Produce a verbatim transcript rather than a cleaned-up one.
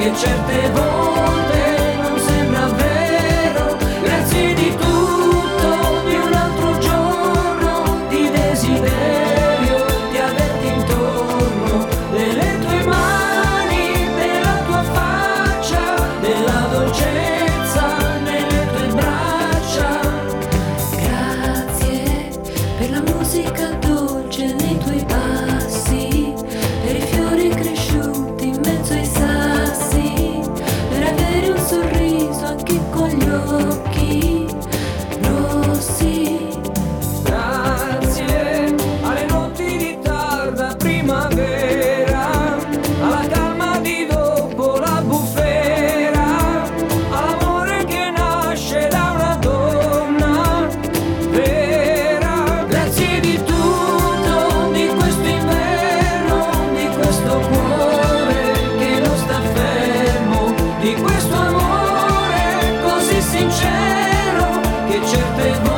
che certe volte non sembra vero. Grazie di tutto, di un altro giorno di desiderio, di averti intorno, delle tue mani, della tua faccia, della dolcezza nelle tue braccia. Grazie per la musica dolce nei tuoi passi, per i fiori cresciuti in mezzo ai sassi, per avere un sorriso anche con gli occhi rossi. Grazie alle notti di tarda primavera, alla calma di dopo la bufera, all'amore che nasce da una donna vera. Grazie di tutto, di questo inverno, di questo cuore che non sta fermo, di questo amore così sincero che certe volte